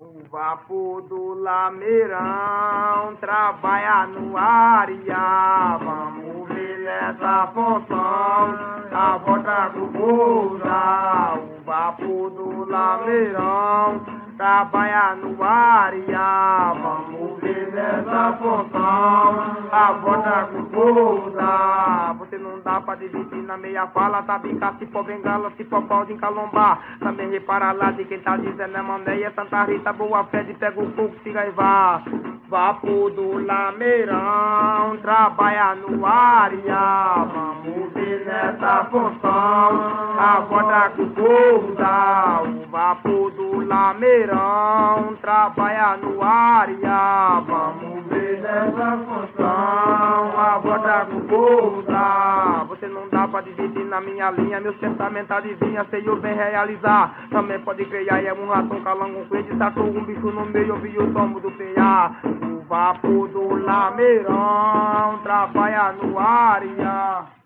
O vapor do lameirão trabalha no área. Vamos ver nessa função a volta do pousa. O vapor do lameirão trabalha no área. Vamos ver nessa função a volta do pousa. Você não dá pra dividir na meia fala. Tá bica, se for bengala, se for pau de encalombar. Também repara lá de quem tá dizendo é Mandeia, Santa Rita, boa fé de pega o fogo, siga e vá. Vapor do lameirão trabalha no área. Vamos ver nessa função a volta que o povo dá. O vapor do lameirão trabalha no área. Vamos ver nessa função a volta que o povo dá. Você não dá pra dividir na minha linha, meus pensamentos adivinha, sei eu bem realizar. Também pode criar, é um rato, calango, um coelho, tatu, um bicho no meio, ouvi o tomo do PA. O vapor do lameirão trabalha no área.